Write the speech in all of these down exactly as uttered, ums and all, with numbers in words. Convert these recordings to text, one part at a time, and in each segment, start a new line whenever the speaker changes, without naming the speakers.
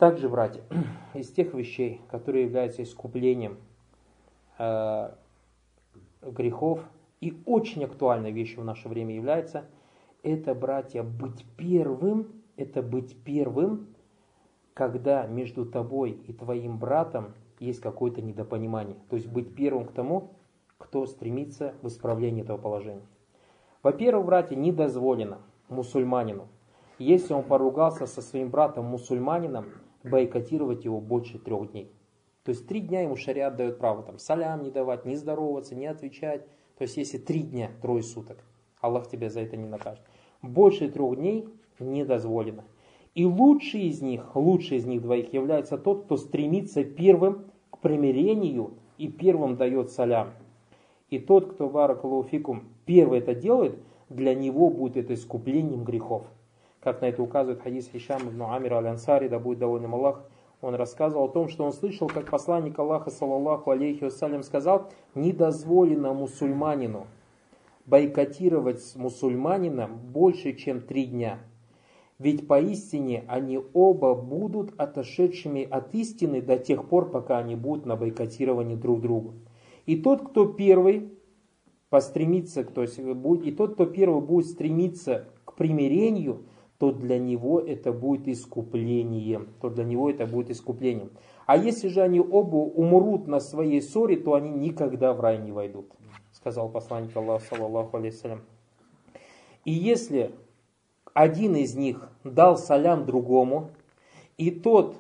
Также, братья, из тех вещей, которые являются искуплением э, грехов, и очень актуальной вещью в наше время является, это, братья, быть первым, это быть первым, когда между тобой и твоим братом есть какое-то недопонимание. То есть быть первым к тому, кто стремится в исправлении этого положения. Во-первых, братья, не дозволено мусульманину, если он поругался со своим братом-мусульманином, бойкотировать его больше трех дней. То есть три дня ему шариат дает право там, салям не давать, не здороваться, не отвечать. То есть если три дня, трое суток, Аллах тебя за это не накажет. Больше трех дней не дозволено. И лучший из них, лучший из них двоих является тот, кто стремится первым к примирению и первым дает салям. И тот, кто, баракаллаху фикум, первый это делает, для него будет это искуплением грехов. Как на это указывает хадис Хишам ибн Амира аль-Ансари, да будет доволен им Аллах. Он рассказывал о том, что он слышал, как посланник Аллаха, саллаллаху алейхи вассалям, сказал: не дозволено мусульманину бойкотировать с мусульманином больше, чем три дня. Ведь поистине они оба будут отошедшими от истины до тех пор, пока они будут на бойкотировании друг другу. И тот, кто первый постремится, то есть, и тот, кто первый будет стремиться к примирению, то для него это будет искуплением. То для него это будет искуплением. А если же они оба умрут на своей ссоре, то они никогда в рай не войдут, сказал посланник Аллаха, саллаллаху алейхи вассалям. И если один из них дал салям другому, и тот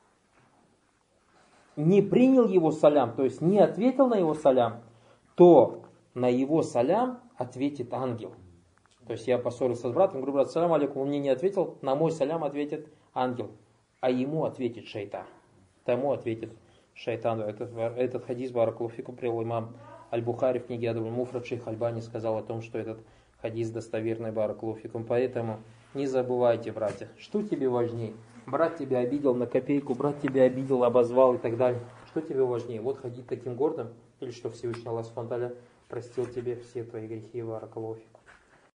не принял его салям, то есть не ответил на его салям, то на его салям ответит ангел. То есть я поссорился с братом, говорю: брат, салям алейкум, он мне не ответил, на мой салям ответит ангел, а ему ответит шайтан. Тому ответит шайтан. Этот, этот хадис, баракаллаху фикум, привел имам Аль-Бухари в книге Адабуль Муфрад. Шейх Альбани сказал о том, что этот хадис достоверный, баракаллаху фикум. Поэтому не забывайте, братья, что тебе важнее? Брат тебя обидел на копейку, брат тебя обидел, обозвал и так далее. Что тебе важнее? Вот ходить таким гордым, или что Всевышний Аллах субхану ва тааля простил тебе все твои грехи, баракаллаху фикум.